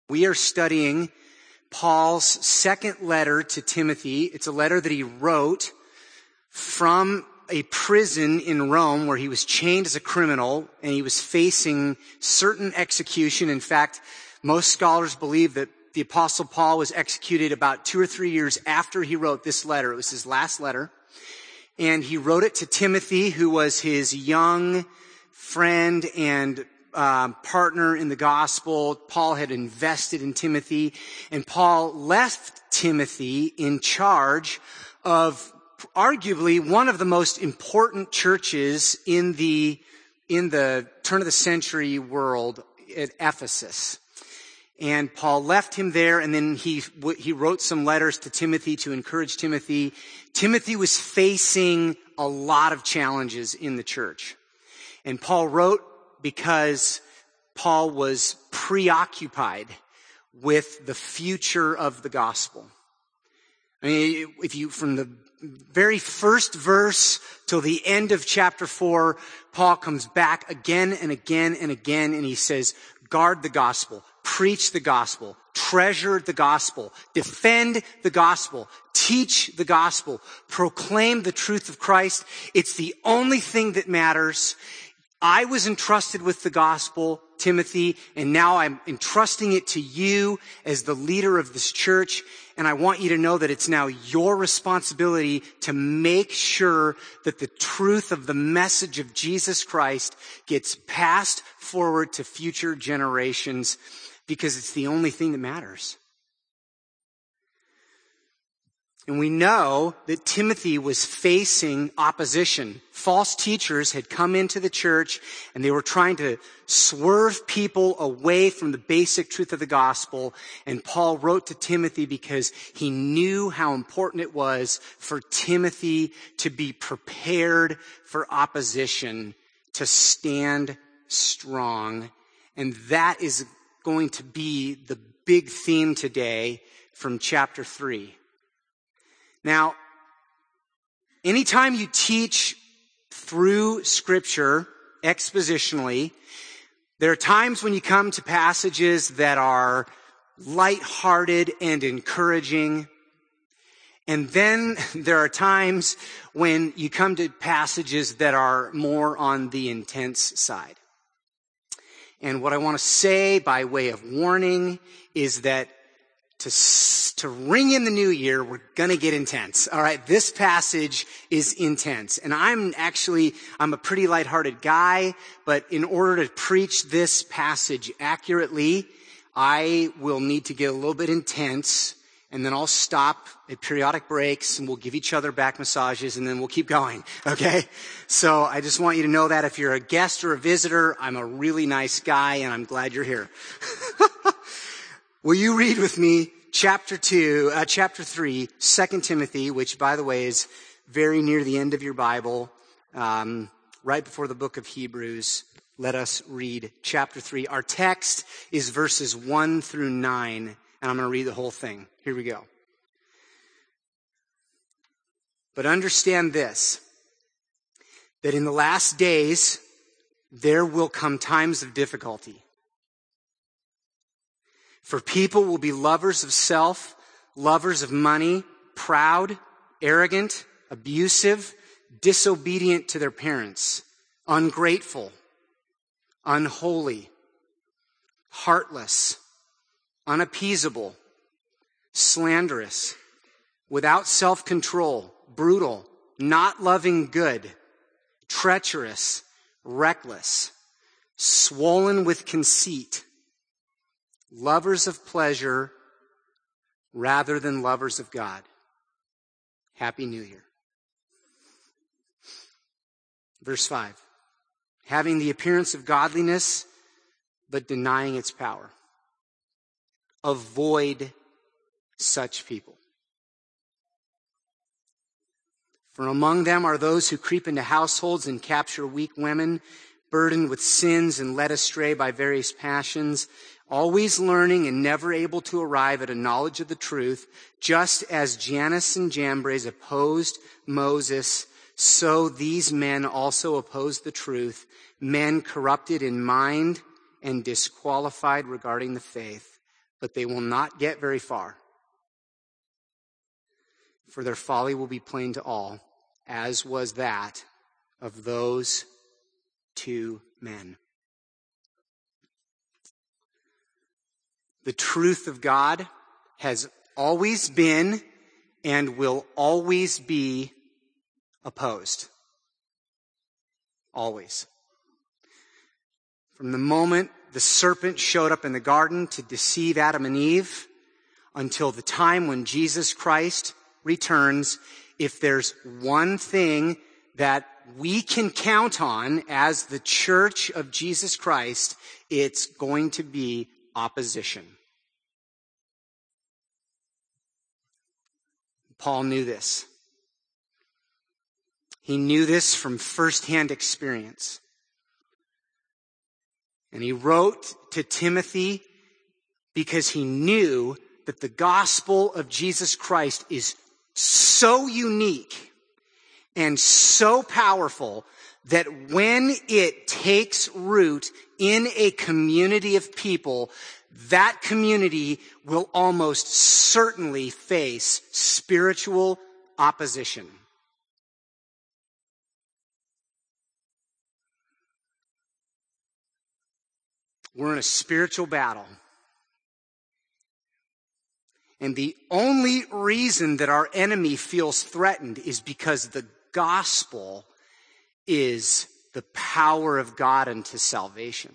We are studying Paul's second letter to Timothy. It's a letter that he wrote from a prison in Rome where he was chained as a criminal and he was facing certain execution. In fact, most scholars believe that the Apostle Paul was executed about 2 or 3 years after he wrote this letter. It was his last letter. And he wrote it to Timothy, who was his young friend and partner in the gospel. Paul had invested in Timothy, and Paul left Timothy in charge of arguably one of the most important churches in the turn of the century world at Ephesus. And Paul left him there, and then he wrote some letters to Timothy to encourage Timothy. Timothy was facing a lot of challenges in the church. And Paul wrote because Paul was preoccupied with the future of the gospel. I mean, from the very first verse till the end of chapter 4, Paul comes back again and again and again, and he says, guard the gospel, preach the gospel, treasure the gospel, defend the gospel, teach the gospel, proclaim the truth of Christ. It's the only thing that matters. I was entrusted with the gospel, Timothy, and now I'm entrusting it to you as the leader of this church. And I want you to know that it's now your responsibility to make sure that the truth of the message of Jesus Christ gets passed forward to future generations, because it's the only thing that matters. And we know that Timothy was facing opposition. False teachers had come into the church and they were trying to swerve people away from the basic truth of the gospel. And Paul wrote to Timothy because he knew how important it was for Timothy to be prepared for opposition, to stand strong. And that is going to be the big theme today from chapter 3. Now, anytime you teach through Scripture expositionally, there are times when you come to passages that are lighthearted and encouraging. And then there are times when you come to passages that are more on the intense side. And what I want to say by way of warning is that to ring in the new year, we're going to get intense. All right. This passage is intense. And I'm a pretty lighthearted guy, but in order to preach this passage accurately, I will need to get a little bit intense, and then I'll stop at periodic breaks and we'll give each other back massages, and then we'll keep going. Okay. So I just want you to know that if you're a guest or a visitor, I'm a really nice guy and I'm glad you're here. Will you read with me chapter 3, 2 Timothy, which, by the way, is very near the end of your Bible, right before the book of Hebrews. Let us read chapter 3. Our text is verses 1 through 9, and I'm going to read the whole thing. Here we go. But understand this, that in the last days there will come times of difficulty. For people will be lovers of self, lovers of money, proud, arrogant, abusive, disobedient to their parents, ungrateful, unholy, heartless, unappeasable, slanderous, without self-control, brutal, not loving good, treacherous, reckless, swollen with conceit, lovers of pleasure rather than lovers of God. Happy New Year. Verse 5. Having the appearance of godliness, but denying its power. Avoid such people. For among them are those who creep into households and capture weak women, burdened with sins and led astray by various passions, always learning and never able to arrive at a knowledge of the truth, just as Jannes and Jambres opposed Moses, so these men also oppose the truth, men corrupted in mind and disqualified regarding the faith. but they will not get very far. For their folly will be plain to all, as was that of those two men. The truth of God has always been and will always be opposed. Always. From the moment the serpent showed up in the garden to deceive Adam and Eve until the time when Jesus Christ returns, if there's one thing that we can count on as the church of Jesus Christ, it's going to be opposition. Paul knew this. He knew this from firsthand experience. And he wrote to Timothy because he knew that the gospel of Jesus Christ is so unique and so powerful that when it takes root in a community of people, that community will almost certainly face spiritual opposition. We're in a spiritual battle. And the only reason that our enemy feels threatened is because the gospel is the power of God unto salvation.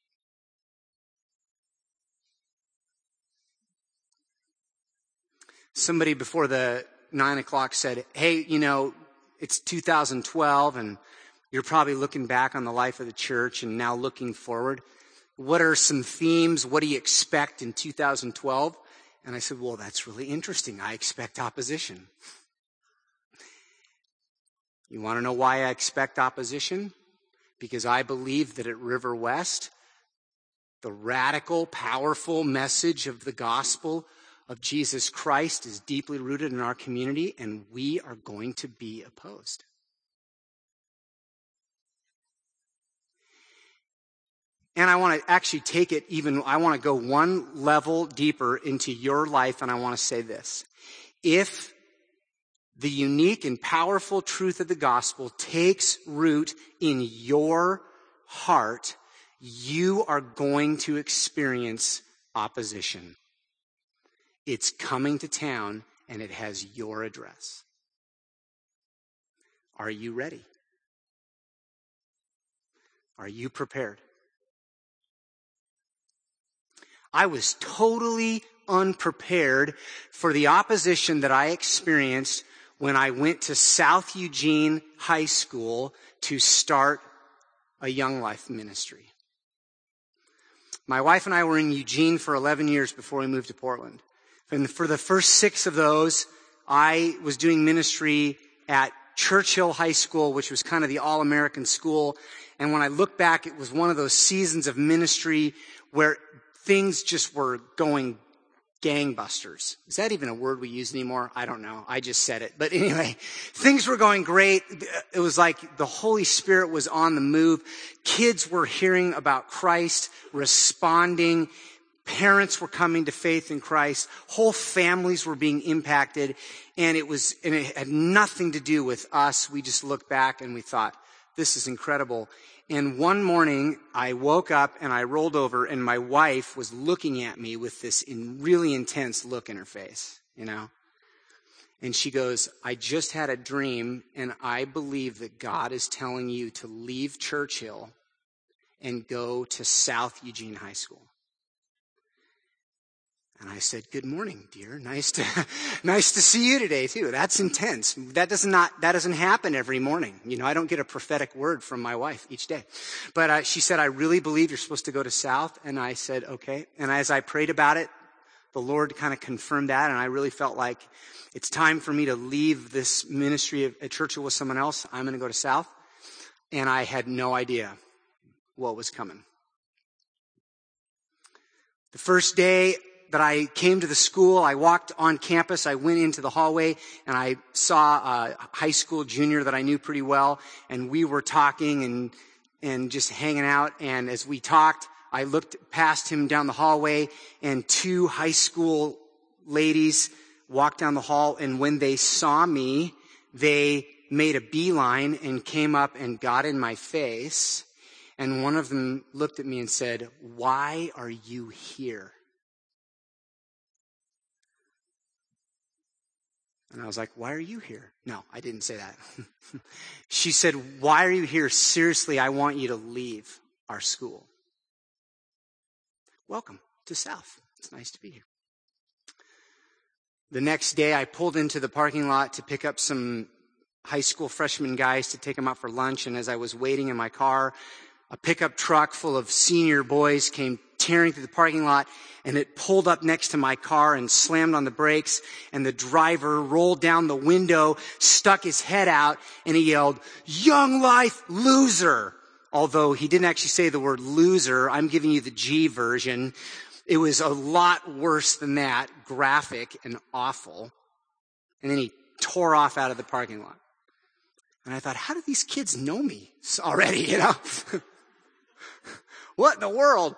Somebody before the 9 o'clock said, hey, it's 2012 and you're probably looking back on the life of the church and now looking forward. What are some themes? What do you expect in 2012? And I said, well, that's really interesting. I expect opposition. You want to know why I expect opposition? Because I believe that at River West, the radical, powerful message of the gospel of Jesus Christ is deeply rooted in our community, and we are going to be opposed. And I want to actually take it I want to go one level deeper into your life, and I want to say this. If the unique and powerful truth of the gospel takes root in your heart, you are going to experience opposition. It's coming to town, and it has your address. Are you ready? Are you prepared? I was totally unprepared for the opposition that I experienced when I went to South Eugene High School to start a Young Life ministry. My wife and I were in Eugene for 11 years before we moved to Portland. And for the first 6 of those, I was doing ministry at Churchill High School, which was kind of the all-American school. And when I look back, it was one of those seasons of ministry where things just were going gangbusters. Is that even a word we use anymore? I don't know. I just said it. But anyway, things were going great. It was like the Holy Spirit was on the move. Kids were hearing about Christ, responding. Parents were coming to faith in Christ. Whole families were being impacted. And it had nothing to do with us. We just looked back and we thought, this is incredible. And one morning, I woke up and I rolled over, and my wife was looking at me with this really intense look in her face, And she goes, I just had a dream, and I believe that God is telling you to leave Churchill and go to South Eugene High School. And I said, good morning, dear. Nice to see you today too. That's intense. That doesn't happen every morning. I don't get a prophetic word from my wife each day. But she said, I really believe you're supposed to go to South. And I said, okay. And as I prayed about it, the Lord kind of confirmed that. And I really felt like it's time for me to leave this ministry at Churchill with someone else. I'm going to go to South. And I had no idea what was coming. The first day that I came to the school, I walked on campus, I went into the hallway, and I saw a high school junior that I knew pretty well, and we were talking and just hanging out, and as we talked, I looked past him down the hallway, and 2 high school ladies walked down the hall, and when they saw me, they made a beeline and came up and got in my face. And one of them looked at me and said, "Why are you here?" And I was like, "Why are you here?" No, I didn't say that. She said, "Why are you here? Seriously, I want you to leave our school." Welcome to South. It's nice to be here. The next day, I pulled into the parking lot to pick up some high school freshman guys to take them out for lunch. And as I was waiting in my car, a pickup truck full of senior boys came tearing through the parking lot, and it pulled up next to my car and slammed on the brakes, and the driver rolled down the window, stuck his head out, and he yelled, "Young Life loser!" Although he didn't actually say the word loser, I'm giving you the G version. It was a lot worse than that, graphic and awful. And then he tore off out of the parking lot. And I thought, how do these kids know me already, you know? What in the world?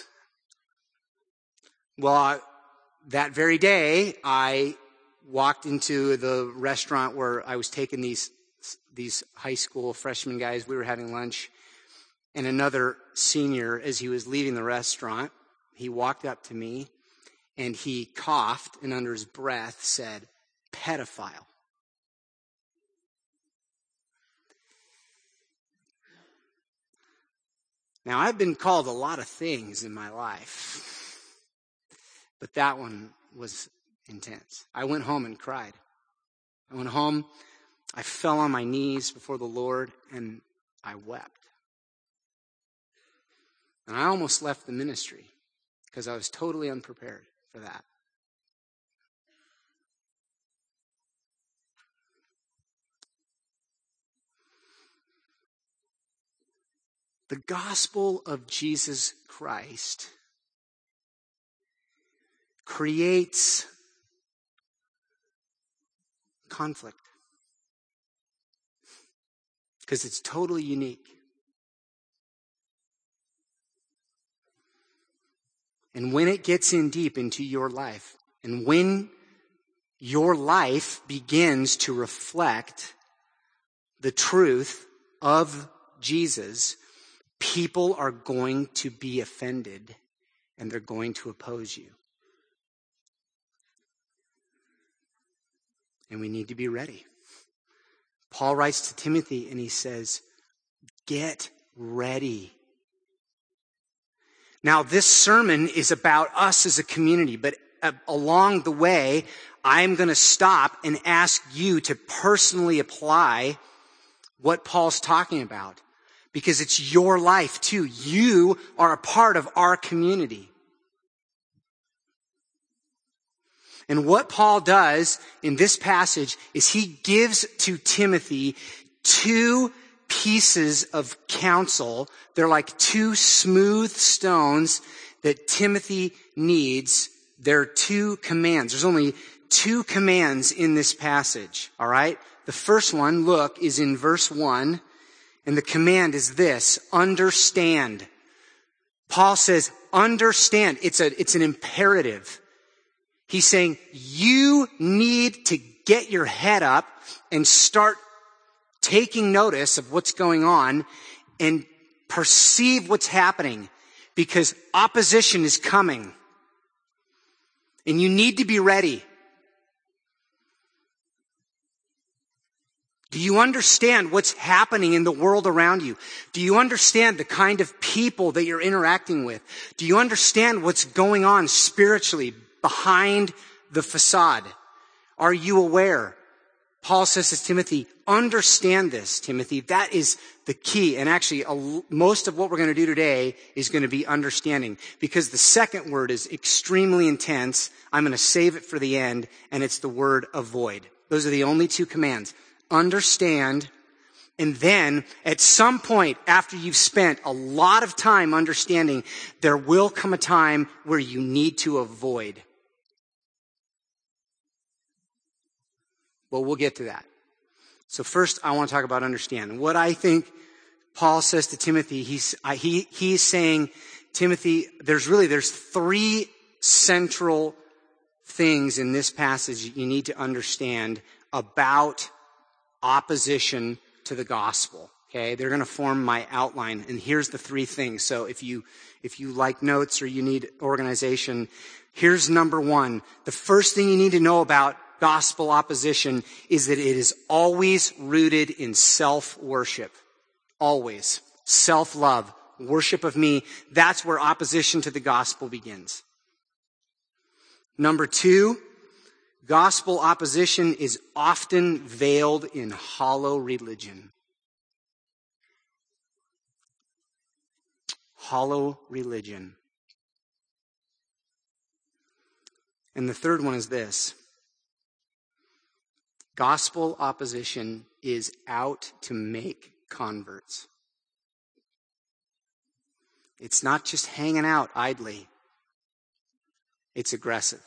Well, that very day, I walked into the restaurant where I was taking these high school freshman guys. We were having lunch. And another senior, as he was leaving the restaurant, he walked up to me and he coughed and under his breath said, "Pedophile." Now, I've been called a lot of things in my life, but that one was intense. I went home and cried. I went home, I fell on my knees before the Lord, and I wept. And I almost left the ministry because I was totally unprepared for that. The gospel of Jesus Christ creates conflict because it's totally unique. And when it gets in deep into your life, and when your life begins to reflect the truth of Jesus, people are going to be offended and they're going to oppose you. And we need to be ready. Paul writes to Timothy and he says, get ready. Now, this sermon is about us as a community, but along the way, I'm going to stop and ask you to personally apply what Paul's talking about, because it's your life too. You are a part of our community. And what Paul does in this passage is he gives to Timothy 2 pieces of counsel. They're like 2 smooth stones that Timothy needs. They're 2 commands. There's only 2 commands in this passage, all right? The first one, look, is in verse 1, and the command is this: understand. Paul says, understand. It's an imperative. He's saying, you need to get your head up and start taking notice of what's going on and perceive what's happening, because opposition is coming. And you need to be ready. Do you understand what's happening in the world around you? Do you understand the kind of people that you're interacting with? Do you understand what's going on spiritually behind the facade? Are you aware? Paul says to Timothy, understand this, Timothy. That is the key. And actually, most of what we're going to do today is going to be understanding, because the second word is extremely intense. I'm going to save it for the end, and it's the word avoid. Those are the only 2 commands. Understand, and then at some point after you've spent a lot of time understanding, there will come a time where you need to avoid. Well, we'll get to that. So first, I want to talk about understand. What I think Paul says to Timothy, he's saying, Timothy, there's three central things in this passage you need to understand about opposition to the gospel. Okay, they're going to form my outline, and here's the three things. So if you like notes or you need organization, here's number one. The first thing you need to know about gospel opposition is that it is always rooted in self-worship. Always. Self-love. Worship of me. That's where opposition to the gospel begins. Number two, gospel opposition is often veiled in hollow religion. Hollow religion. And the third one is this. Gospel opposition is out to make converts. It's not just hanging out idly. It's aggressive.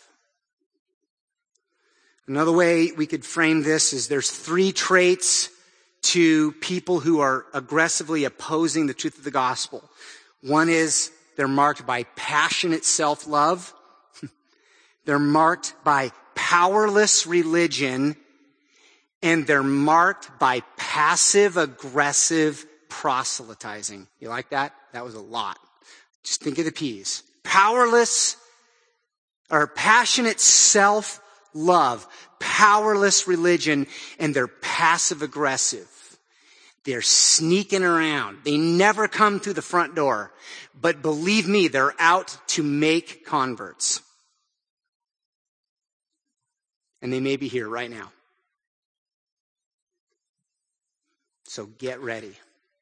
Another way we could frame this is there's three traits to people who are aggressively opposing the truth of the gospel. One is they're marked by passionate self-love. They're marked by powerless religion. And they're marked by passive-aggressive proselytizing. You like that? That was a lot. Just think of the P's. Powerless or passionate self-love, powerless religion, and they're passive-aggressive. They're sneaking around. They never come through the front door. But believe me, they're out to make converts. And they may be here right now. So get ready.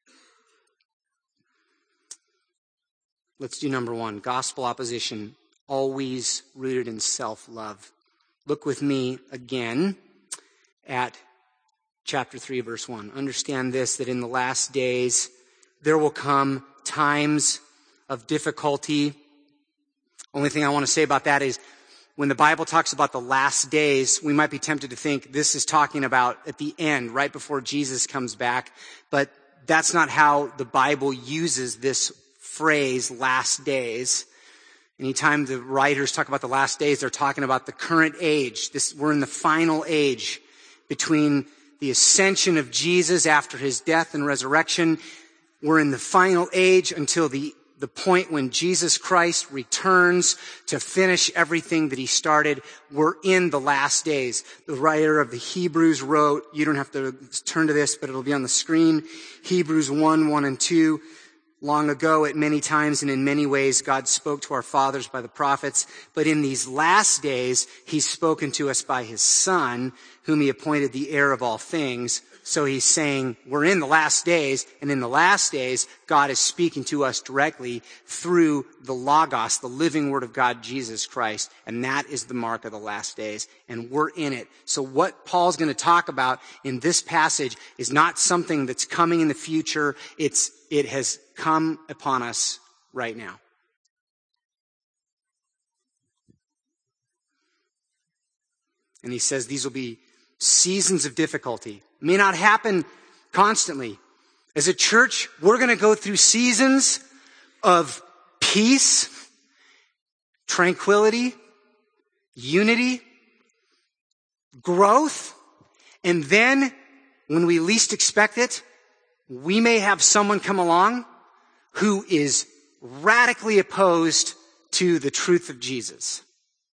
Let's do number one. Gospel opposition, always rooted in self-love. Look with me again at chapter 3, verse 1. Understand this, that in the last days there will come times of difficulty. Only thing I want to say about that is when the Bible talks about the last days, we might be tempted to think this is talking about at the end, right before Jesus comes back. But that's not how the Bible uses this phrase, last days. Anytime the writers talk about the last days, they're talking about the current age. We're in the final age between the ascension of Jesus after his death and resurrection. We're in the final age until the point when Jesus Christ returns to finish everything that he started. We're in the last days. The writer of the Hebrews wrote, you don't have to turn to this, but it'll be on the screen. Hebrews 1 and 2. Long ago, at many times and in many ways, God spoke to our fathers by the prophets. But in these last days, he's spoken to us by his Son, whom he appointed the heir of all things. So he's saying we're in the last days, and in the last days, God is speaking to us directly through the Logos, the living word of God, Jesus Christ. And that is the mark of the last days. And we're in it. So what Paul's going to talk about in this passage is not something that's coming in the future. It has come upon us right now. And he says these will be seasons of difficulty. It may not happen constantly. As a church, we're going to go through seasons of peace, tranquility, unity, growth, and then when we least expect it, we may have someone come along who is radically opposed to the truth of Jesus.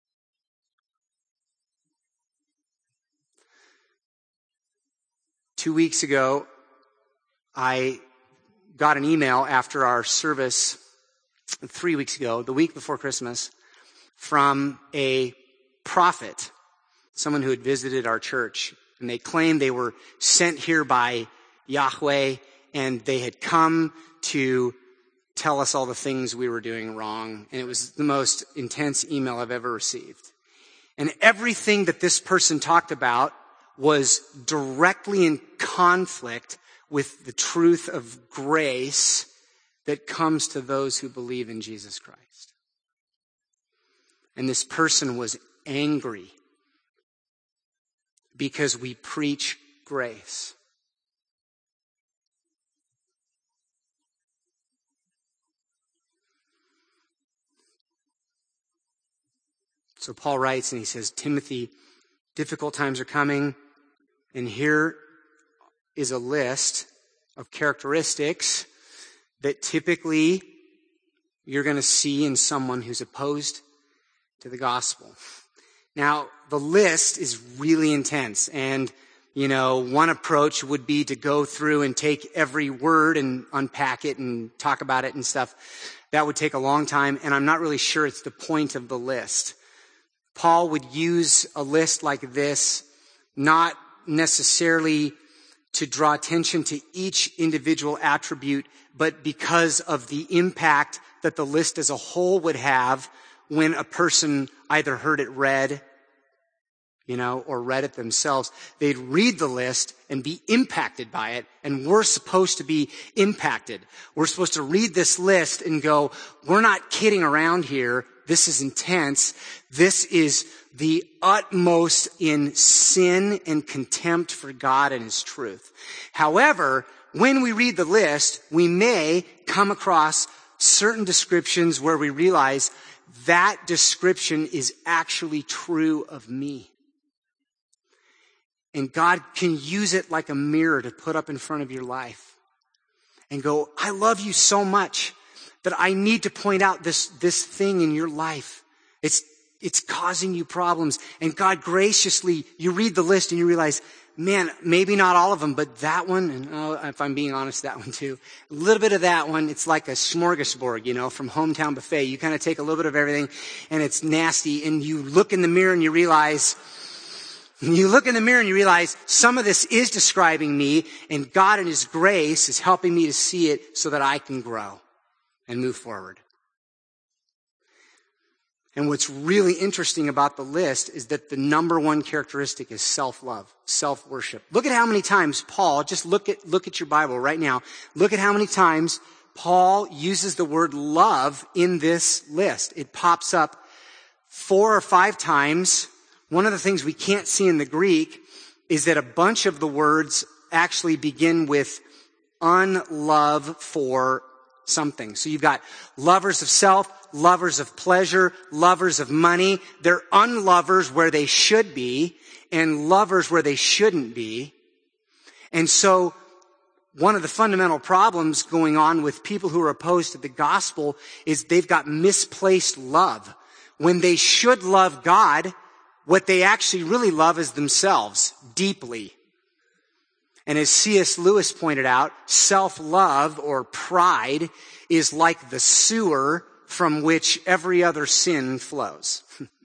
Two weeks ago, I got an email after our service, 3 weeks ago, the week before Christmas, from a prophet, someone who had visited our church. And they claimed they were sent here by Yahweh, and they had come to tell us all the things we were doing wrong. And it was the most intense email I've ever received. And everything that this person talked about was directly in conflict with the truth of grace that comes to those who believe in Jesus Christ. And this person was angry because we preach grace. So Paul writes and he says, Timothy, difficult times are coming, and here is a list of characteristics that typically you're going to see in someone who's opposed to the gospel. Now, the list is really intense, and one approach would be to go through and take every word and unpack it and talk about it and stuff. That would take a long time, and I'm not really sure it's the point of the list. Paul would use a list like this, not necessarily to draw attention to each individual attribute, but because of the impact that the list as a whole would have when a person either heard it read, or read it themselves. They'd read the list and be impacted by it, and we're supposed to be impacted. We're supposed to read this list and go, we're not kidding around here. This is intense. This is the utmost in sin and contempt for God and His truth. However, when we read the list, we may come across certain descriptions where we realize that description is actually true of me. And God can use it like a mirror to put up in front of your life and go, I love you so much that I need to point out this thing in your life. It's causing you problems. And God graciously, you read the list and you realize, man, maybe not all of them, but that one, and if I'm being honest, that one too. A little bit of that one, it's like a smorgasbord, from Hometown Buffet. You kind of take a little bit of everything and it's nasty, and you look in the mirror and you realize some of this is describing me, and God in His grace is helping me to see it so that I can grow and move forward. And what's really interesting about the list is that the number one characteristic is self-love, self-worship. Look at how many times Paul, just look at your Bible right now. Look at how many times Paul uses the word love in this list. It pops up 4 or 5 times. One of the things we can't see in the Greek is that a bunch of the words actually begin with unlove for something. So you've got lovers of self, lovers of pleasure, lovers of money. They're unlovers where they should be and lovers where they shouldn't be. And so one of the fundamental problems going on with people who are opposed to the gospel is they've got misplaced love. When they should love God, what they actually really love is themselves deeply. And as C.S. Lewis pointed out, self-love or pride is like the sewer from which every other sin flows.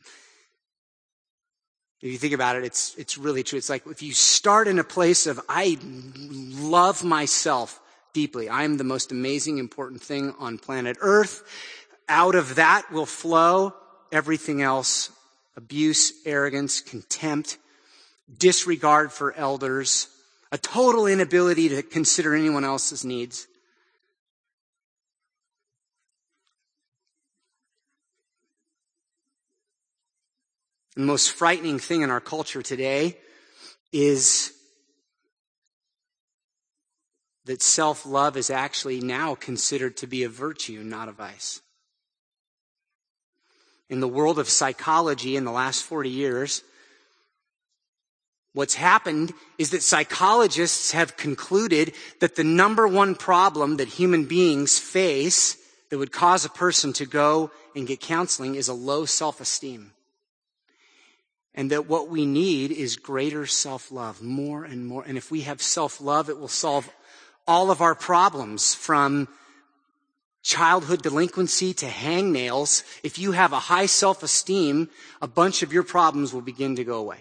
If you think about it, it's really true. It's like if you start in a place of, I love myself deeply. I'm the most amazing, important thing on planet Earth. Out of that will flow everything else: abuse, arrogance, contempt, disregard for elders, a total inability to consider anyone else's needs. The most frightening thing in our culture today is that self-love is actually now considered to be a virtue, not a vice. In the world of psychology in the last 40 years, what's happened is that psychologists have concluded that the number one problem that human beings face that would cause a person to go and get counseling is a low self-esteem. And that what we need is greater self-love, more and more. And if we have self-love, it will solve all of our problems, from childhood delinquency to hangnails. If you have a high self-esteem, a bunch of your problems will begin to go away.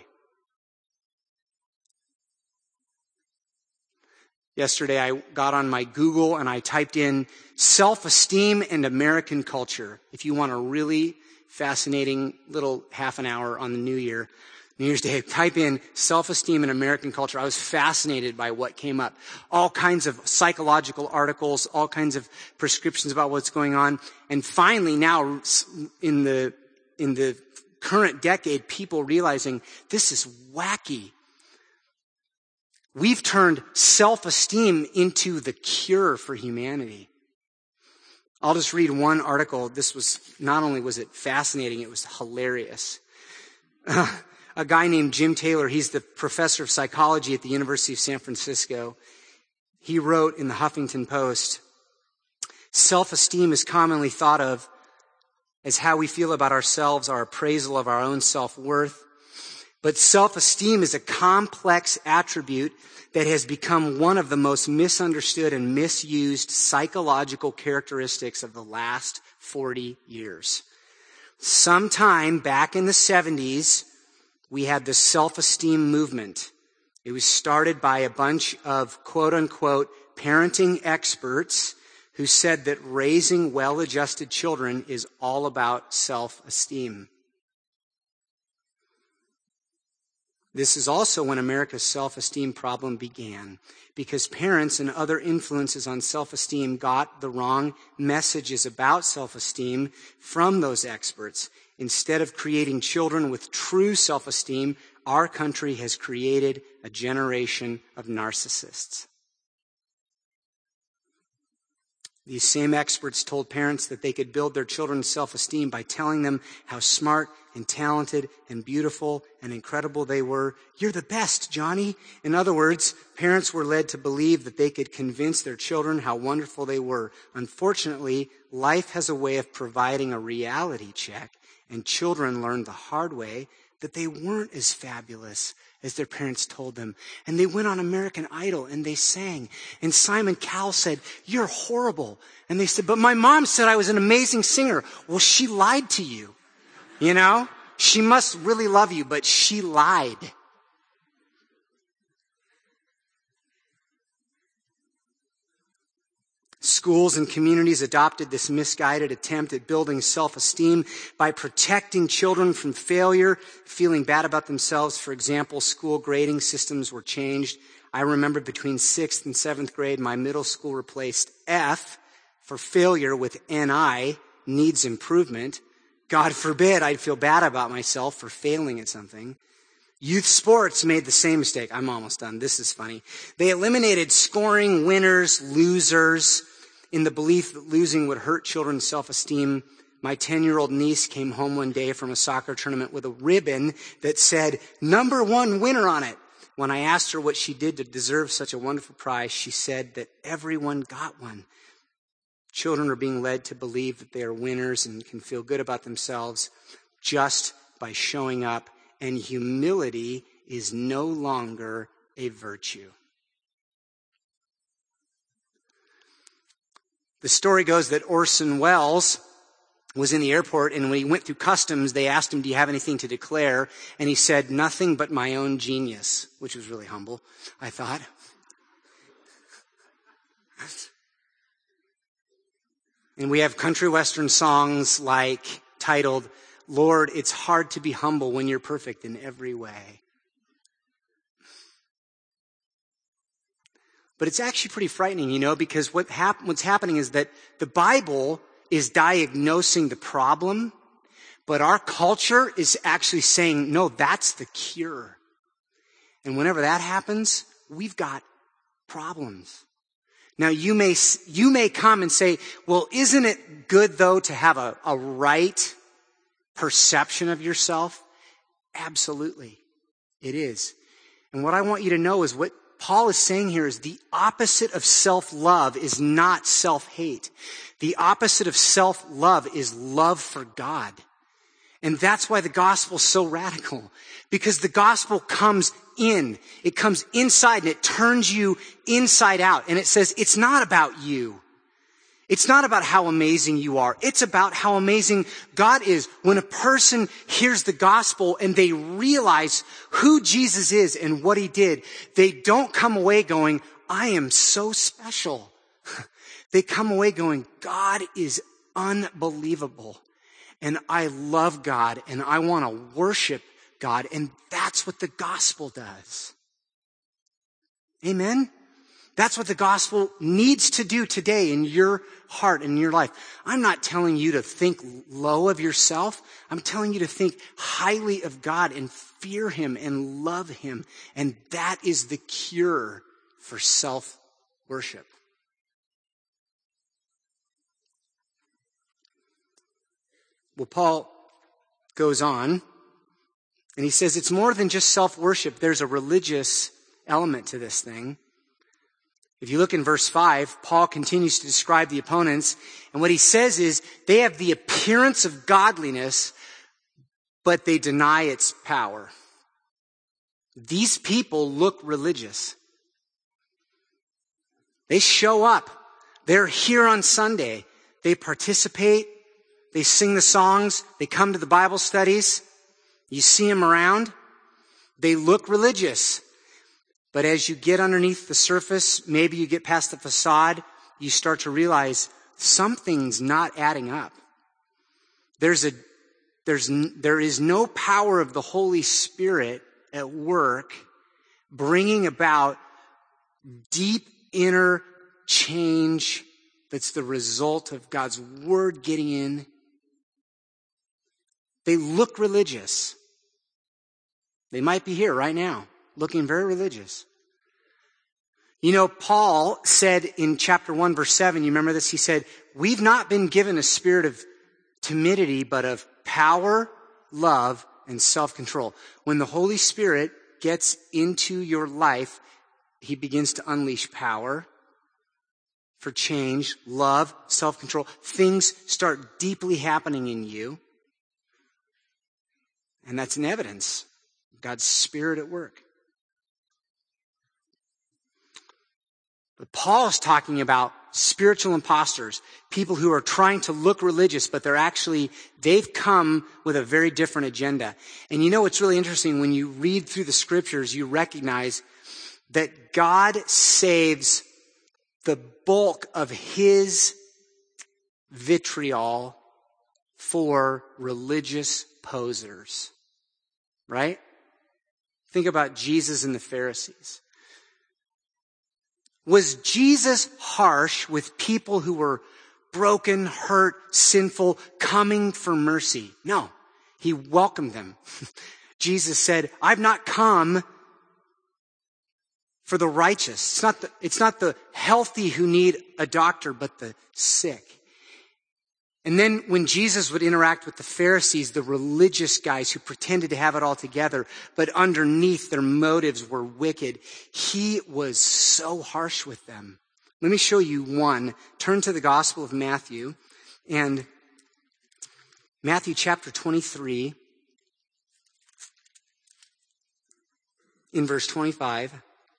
Yesterday, I got on my Google and I typed in self-esteem and American culture. If you want a really fascinating little half an hour on the New Year's Day, type in self-esteem and American culture. I was fascinated by what came up. All kinds of psychological articles, all kinds of prescriptions about what's going on. And finally now, in the current decade, people realizing this is wacky. We've turned self-esteem into the cure for humanity. I'll just read one article. This was, not only was it fascinating, it was hilarious. A guy named Jim Taylor, he's the professor of psychology at the University of San Francisco. He wrote in the Huffington Post, self-esteem is commonly thought of as how we feel about ourselves, our appraisal of our own self-worth. But self-esteem is a complex attribute that has become one of the most misunderstood and misused psychological characteristics of the last 40 years. Sometime back in the 70s, we had the self-esteem movement. It was started by a bunch of quote-unquote parenting experts who said that raising well-adjusted children is all about self-esteem. This is also when America's self-esteem problem began, because parents and other influences on self-esteem got the wrong messages about self-esteem from those experts. Instead of creating children with true self-esteem, our country has created a generation of narcissists. These same experts told parents that they could build their children's self-esteem by telling them how smart and talented and beautiful and incredible they were. You're the best, Johnny. In other words, parents were led to believe that they could convince their children how wonderful they were. Unfortunately, life has a way of providing a reality check, and children learned the hard way that they weren't as fabulous as their parents told them. And they went on American Idol and they sang. And Simon Cowell said, "You're horrible." And they said, "But my mom said I was an amazing singer." Well, she lied to you. You know? She must really love you, but she lied. Schools and communities adopted this misguided attempt at building self-esteem by protecting children from failure, feeling bad about themselves. For example, school grading systems were changed. I remember between 6th and 7th grade, my middle school replaced F for failure with NI, needs improvement. God forbid I'd feel bad about myself for failing at something. Youth sports made the same mistake. I'm almost done. This is funny. They eliminated scoring, winners, losers, in the belief that losing would hurt children's self-esteem. My 10-year-old niece came home one day from a soccer tournament with a ribbon that said #1 winner on it. When I asked her what she did to deserve such a wonderful prize, she said that everyone got one. Children are being led to believe that they are winners and can feel good about themselves just by showing up, and humility is no longer a virtue. The story goes that Orson Welles was in the airport, and when he went through customs, they asked him, "Do you have anything to declare?" And he said, "Nothing but my own genius," which was really humble, I thought. And we have country western songs like titled, "Lord, it's hard to be humble when you're perfect in every way." But it's actually pretty frightening, because what's happening is that the Bible is diagnosing the problem, but our culture is actually saying, no, that's the cure. And whenever that happens, we've got problems. Now, you may come and say, well, isn't it good, though, to have a right perception of yourself? Absolutely, it is. And what I want you to know is what Paul is saying here is the opposite of self-love is not self-hate. The opposite of self-love is love for God. And that's why the gospel is so radical. Because the gospel comes in. It comes inside and it turns you inside out. And it says, it's not about you. It's not about how amazing you are. It's about how amazing God is. When a person hears the gospel and they realize who Jesus is and what he did, they don't come away going, I am so special. They come away going, God is unbelievable. And I love God and I want to worship God. And that's what the gospel does. Amen? That's what the gospel needs to do today in your heart and in your life. I'm not telling you to think low of yourself. I'm telling you to think highly of God and fear him and love him. And that is the cure for self-worship. Well, Paul goes on And he says it's more than just self-worship. There's a religious element to this thing. If you look in verse 5, Paul continues to describe the opponents. And what he says is they have the appearance of godliness, but they deny its power. These people look religious. They show up. They're here on Sunday. They participate. They sing the songs. They come to the Bible studies. You see them around. They look religious. But as you get underneath the surface, maybe you get past the facade, you start to realize something's not adding up. There is no power of the Holy Spirit at work bringing about deep inner change that's the result of God's word getting in. They look religious. They might be here right now, looking very religious. You know, Paul said in chapter 1, verse 7, you remember this? He said, we've not been given a spirit of timidity, but of power, love, and self-control. When the Holy Spirit gets into your life, he begins to unleash power for change, love, self-control. Things start deeply happening in you. And that's an evidence of God's Spirit at work. But Paul is talking about spiritual imposters, people who are trying to look religious, but they've come with a very different agenda. And you know what's really interesting? When you read through the scriptures, you recognize that God saves the bulk of his vitriol for religious posers. Right? Think about Jesus and the Pharisees. Was Jesus harsh with people who were broken, hurt, sinful, coming for mercy? No. He welcomed them. Jesus said, I've not come for the righteous. It's not the healthy who need a doctor, but the sick. And then when Jesus would interact with the Pharisees, the religious guys who pretended to have it all together, but underneath their motives were wicked, he was so harsh with them. Let me show you one. Turn to the Gospel of Matthew, and Matthew chapter 23, in verse 25.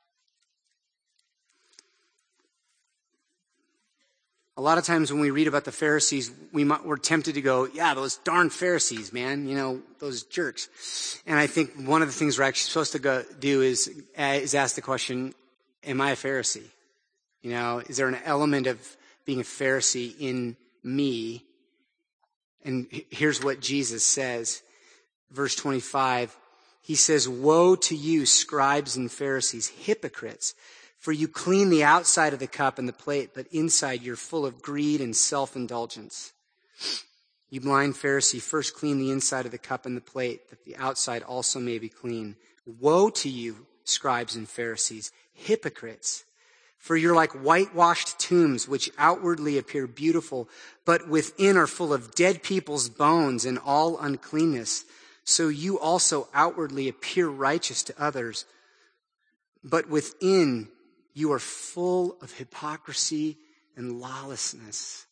A lot of times when we read about the Pharisees, we're tempted to go, yeah, those darn Pharisees, man, those jerks. And I think one of the things we're actually supposed to do is ask the question, am I a Pharisee? Is there an element of being a Pharisee in me? And here's what Jesus says, verse 25. He says, woe to you, scribes and Pharisees, hypocrites! For you clean the outside of the cup and the plate, but inside you're full of greed and self-indulgence. You blind Pharisee, first clean the inside of the cup and the plate, that the outside also may be clean. Woe to you, scribes and Pharisees, hypocrites! For you're like whitewashed tombs, which outwardly appear beautiful, but within are full of dead people's bones and all uncleanness. So you also outwardly appear righteous to others, but within you are full of hypocrisy and lawlessness.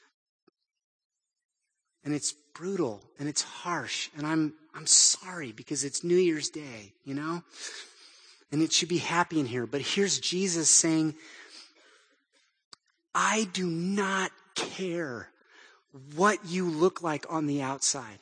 And it's brutal and it's harsh. And I'm sorry because it's New Year's Day, And it should be happy in here. But here's Jesus saying, I do not care what you look like on the outside.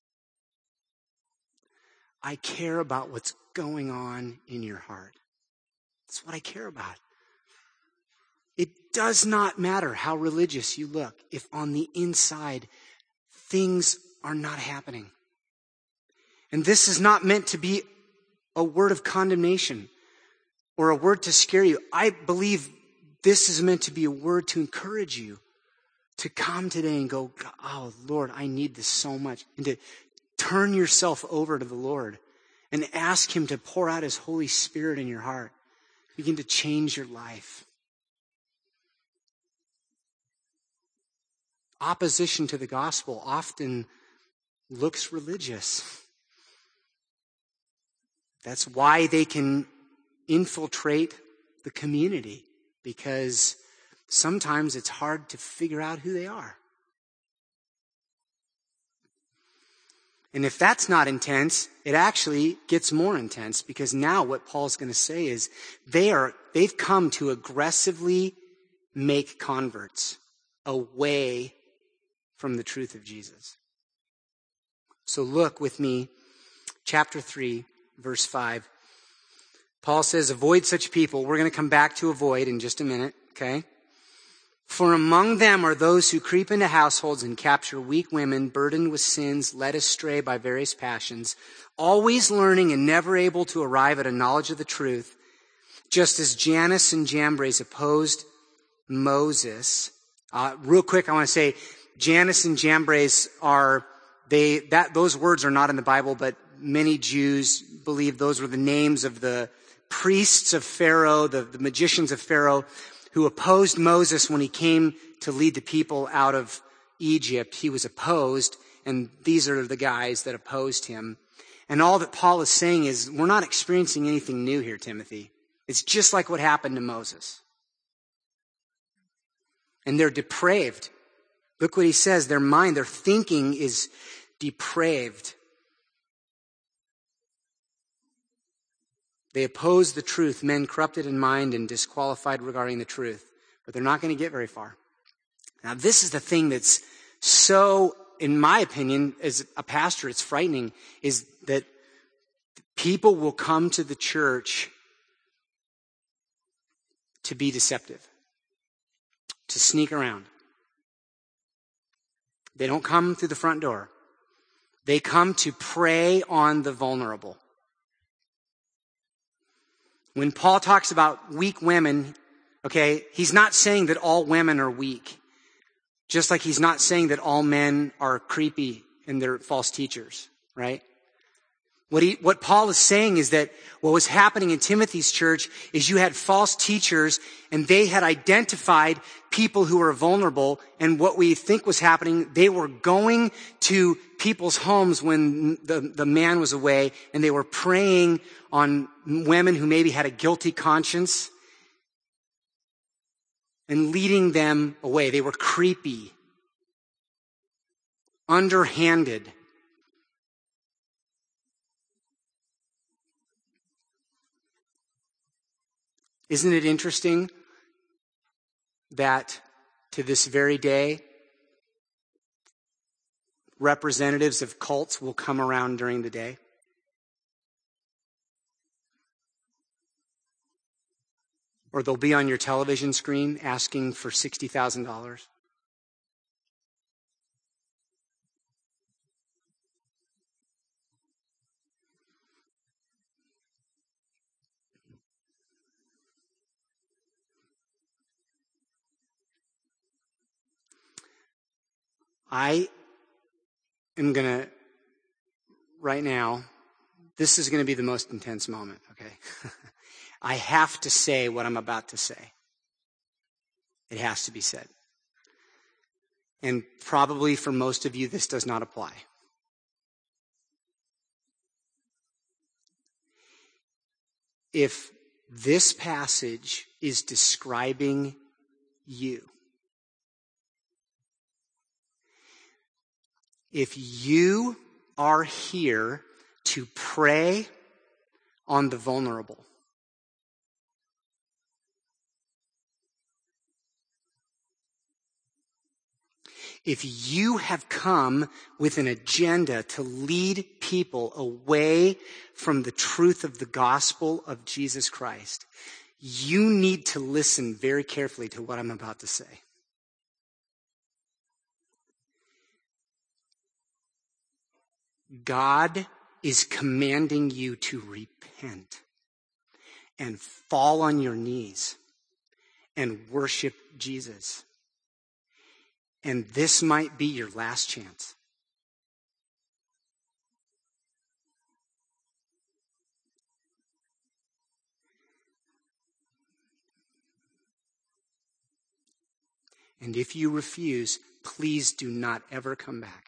I care about what's going on in your heart. That's what I care about. It does not matter how religious you look if on the inside things are not happening. And this is not meant to be a word of condemnation or a word to scare you. I believe this is meant to be a word to encourage you to come today and go, oh, Lord, I need this so much. And to turn yourself over to the Lord and ask him to pour out his Holy Spirit in your heart. Begin to change your life. Opposition to the gospel often looks religious. That's why they can infiltrate the community, because sometimes it's hard to figure out who they are. And if that's not intense, it actually gets more intense, because now what Paul's going to say is they've come to aggressively make converts away from the truth of Jesus. So look with me, chapter 3, verse 5. Paul says, avoid such people. We're going to come back to avoid in just a minute, okay? For among them are those who creep into households and capture weak women, burdened with sins, led astray by various passions, always learning and never able to arrive at a knowledge of the truth, just as Jannes and Jambres opposed Moses. Real quick, I want to say, Jannes and Jambres those words are not in the Bible, but many Jews believe those were the names of the priests of Pharaoh, the magicians of Pharaoh, who opposed Moses when he came to lead the people out of Egypt. He was opposed, and these are the guys that opposed him. And all that Paul is saying is, we're not experiencing anything new here, Timothy. It's just like what happened to Moses. And they're depraved. Look what he says, their mind, their thinking is depraved. They oppose the truth, men corrupted in mind and disqualified regarding the truth. But they're not going to get very far. Now, this is the thing that's so, in my opinion, as a pastor, it's frightening, is that people will come to the church to be deceptive, to sneak around. They don't come through the front door. They come to prey on the vulnerable. When Paul talks about weak women, okay, he's not saying that all women are weak. Just like he's not saying that all men are creepy and they're false teachers, right? What Paul is saying is that what was happening in Timothy's church is you had false teachers, and they had identified people who were vulnerable. And what we think was happening, they were going to people's homes when the man was away, and they were preying on women who maybe had a guilty conscience and leading them away. They were creepy, underhanded. Isn't it interesting that to this very day, representatives of cults will come around during the day? Or they'll be on your television screen asking for $60,000. I am going to, right now, this is going to be the most intense moment, okay? I have to say what I'm about to say. It has to be said. And probably for most of you, this does not apply. If this passage is describing you, if you are here to prey on the vulnerable, if you have come with an agenda to lead people away from the truth of the gospel of Jesus Christ, you need to listen very carefully to what I'm about to say. God is commanding you to repent and fall on your knees and worship Jesus. And this might be your last chance. And if you refuse, please do not ever come back.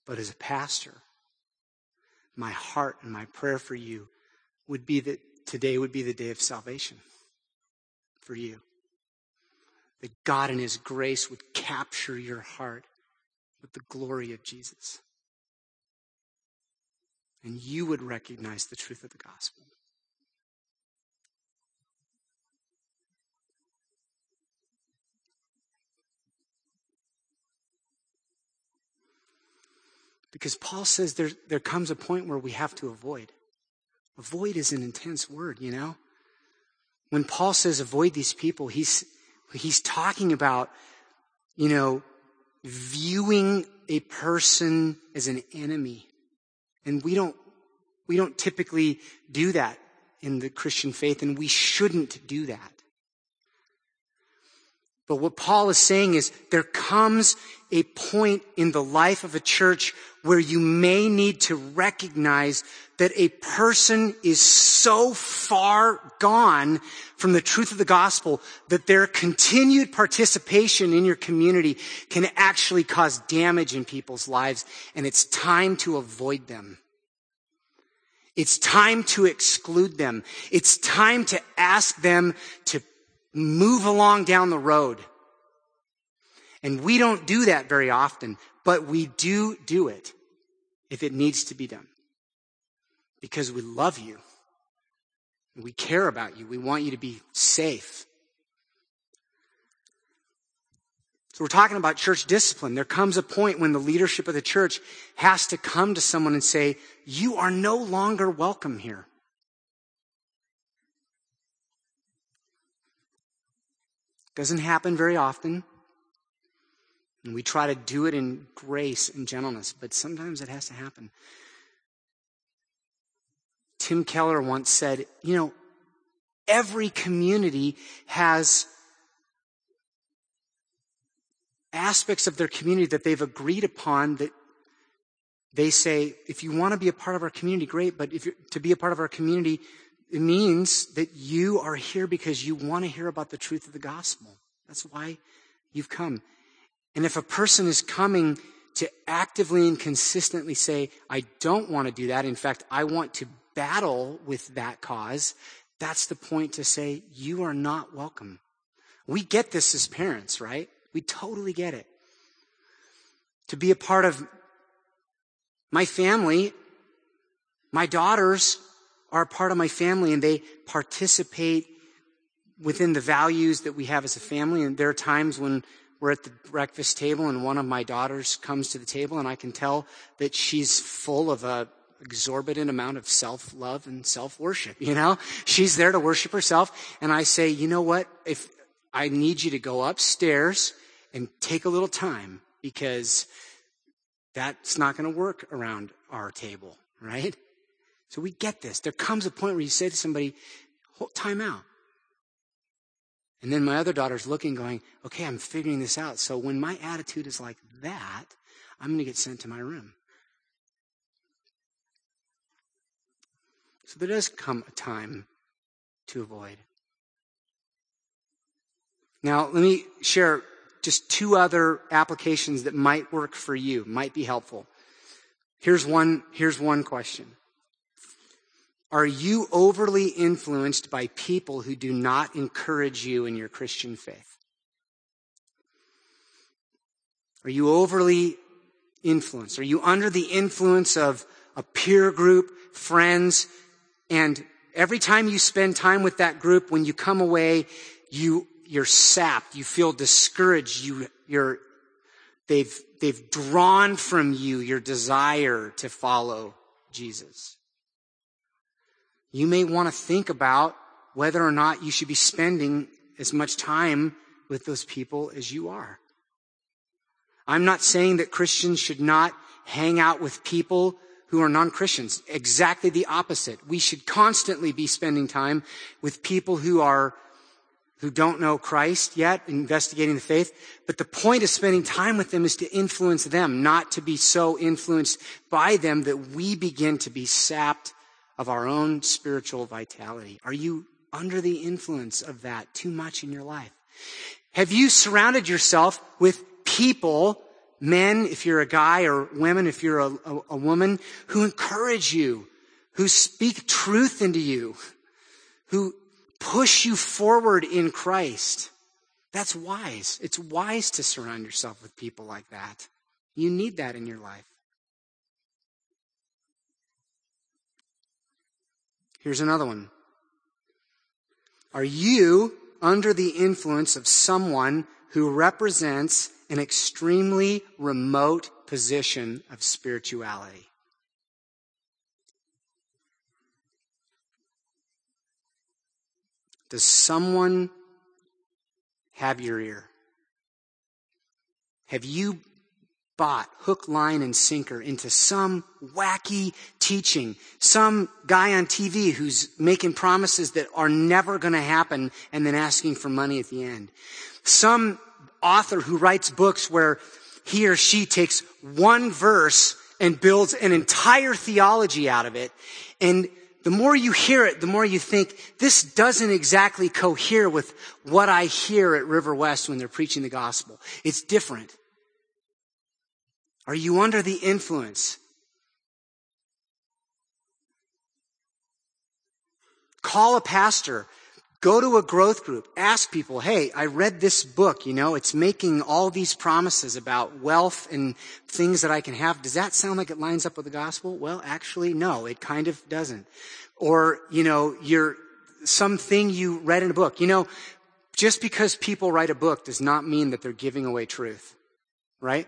But as a pastor, my heart and my prayer for you would be that today would be the day of salvation for you. That God in his grace would capture your heart with the glory of Jesus. And you would recognize the truth of the gospel. Because Paul says there comes a point where we have to avoid. Avoid is an intense word, you know? When Paul says avoid these people, he's talking about, you know, viewing a person as an enemy. And we don't typically do that in the Christian faith, and we shouldn't do that. But what Paul is saying is there comes a point in the life of a church where you may need to recognize that a person is so far gone from the truth of the gospel that their continued participation in your community can actually cause damage in people's lives, and it's time to avoid them. It's time to exclude them. It's time to ask them to move along down the road. And we don't do that very often, but we do it if it needs to be done. Because we love you. We care about you. We want you to be safe. So we're talking about church discipline. There comes a point when the leadership of the church has to come to someone and say, you are no longer welcome here. Doesn't happen very often. And we try to do it in grace and gentleness, but sometimes it has to happen. Tim Keller once said, you know, every community has aspects of their community that they've agreed upon that they say, if you want to be a part of our community, great, but to be a part of our community, it means that you are here because you want to hear about the truth of the gospel. That's why you've come. And if a person is coming to actively and consistently say, I don't want to do that, in fact, I want to battle with that cause, that's the point to say, you are not welcome. We get this as parents, right? We totally get it. To be a part of my family, my daughters are a part of my family, and they participate within the values that we have as a family. And there are times when we're at the breakfast table and one of my daughters comes to the table and I can tell that she's full of a exorbitant amount of self-love and self-worship, you know? She's there to worship herself. And I say, you know what? If I need you to go upstairs and take a little time, because that's not going to work around our table, right? So we get this. There comes a point where you say to somebody, hold time out. And then my other daughter's looking, going, okay, I'm figuring this out. So when my attitude is like that, I'm going to get sent to my room. So there does come a time to avoid. Now, let me share just two other applications that might work for you, might be helpful. Here's one question. Are you overly influenced by people who do not encourage you in your Christian faith? Are you overly influenced? Are you under the influence of a peer group, friends, and every time you spend time with that group, when you come away, you're sapped, you feel discouraged, they've drawn from you your desire to follow Jesus? You may want to think about whether or not you should be spending as much time with those people as you are. I'm not saying that Christians should not hang out with people who are non-Christians. Exactly the opposite. We should constantly be spending time with people who don't know Christ yet, investigating the faith. But the point of spending time with them is to influence them, not to be so influenced by them that we begin to be sapped of our own spiritual vitality. Are you under the influence of that too much in your life? Have you surrounded yourself with people, men, if you're a guy, or women, if you're a woman, who encourage you, who speak truth into you, who push you forward in Christ. That's wise. It's wise to surround yourself with people like that. You need that in your life. Here's another one. Are you under the influence of someone who represents an extremely remote position of spirituality? Does someone have your ear? Have you bought hook, line, and sinker into some wacky teaching, some guy on TV who's making promises that are never going to happen and then asking for money at the end? Some author who writes books where he or she takes one verse and builds an entire theology out of it, and the more you hear it, the more you think, this doesn't exactly cohere with what I hear at River West when they're preaching the gospel. It's different. Are you under the influence? Call a pastor. Go to a growth group. Ask people, hey, I read this book, it's making all these promises about wealth and things that I can have. Does that sound like it lines up with the gospel? Well, actually, no, it kind of doesn't. Or, something you read in a book. Just because people write a book does not mean that they're giving away truth, right?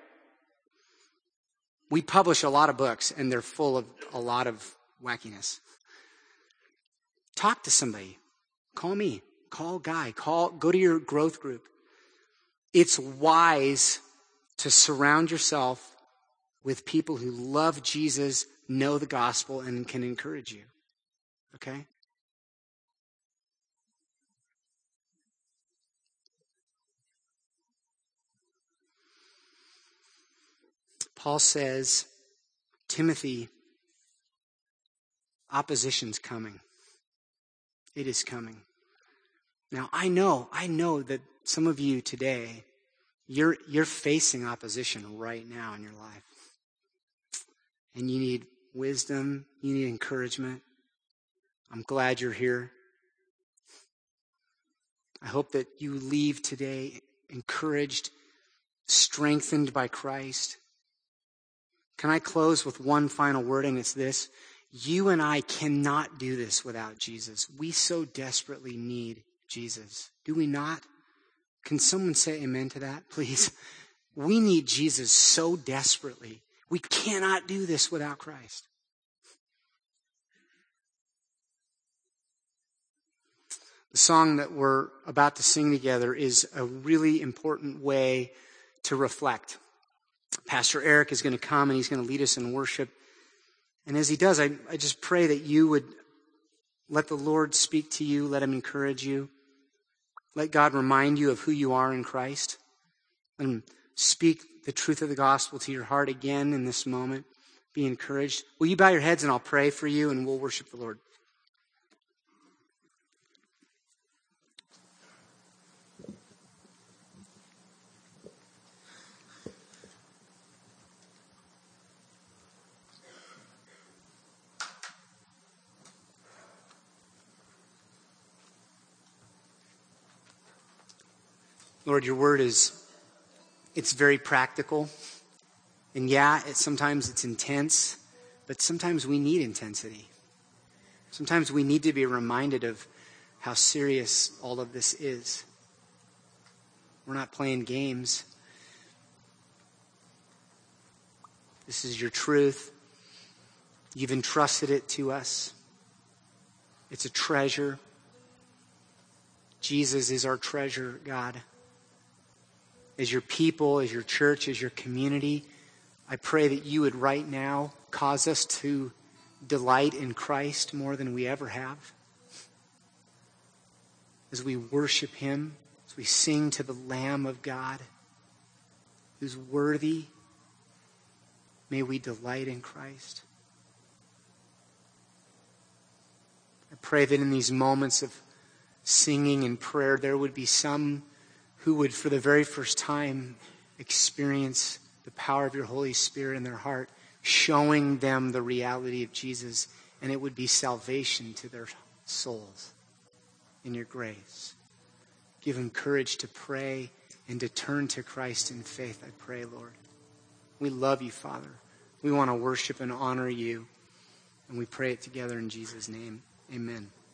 We publish a lot of books and they're full of a lot of wackiness. Talk to somebody. Call me. Call Guy. Go to your growth group. It's wise to surround yourself with people who love Jesus, know the gospel, and can encourage you. Okay? Paul says, Timothy, opposition's coming. It is coming. Now, I know that some of you today, you're facing opposition right now in your life. And you need wisdom, you need encouragement. I'm glad you're here. I hope that you leave today encouraged, strengthened by Christ. Can I close with one final word, and it's this? You and I cannot do this without Jesus. We so desperately need Jesus. Do we not? Can someone say amen to that, please? We need Jesus so desperately. We cannot do this without Christ. The song that we're about to sing together is a really important way to reflect. Pastor Eric is going to come and he's going to lead us in worship. And as he does, I just pray that you would let the Lord speak to you, let him encourage you. Let God remind you of who you are in Christ. Let him speak the truth of the gospel to your heart again in this moment. Be encouraged. Will you bow your heads and I'll pray for you and we'll worship the Lord. Lord, your word it's very practical. And sometimes it's intense, but sometimes we need intensity. Sometimes we need to be reminded of how serious all of this is. We're not playing games. This is your truth. You've entrusted it to us. It's a treasure. Jesus is our treasure, God. As your people, as your church, as your community, I pray that you would right now cause us to delight in Christ more than we ever have. As we worship him, as we sing to the Lamb of God, who's worthy, may we delight in Christ. I pray that in these moments of singing and prayer, there would be some who would, for the very first time, experience the power of your Holy Spirit in their heart, showing them the reality of Jesus, and it would be salvation to their souls in your grace. Give them courage to pray and to turn to Christ in faith, I pray, Lord. We love you, Father. We want to worship and honor you, and we pray it together in Jesus' name. Amen.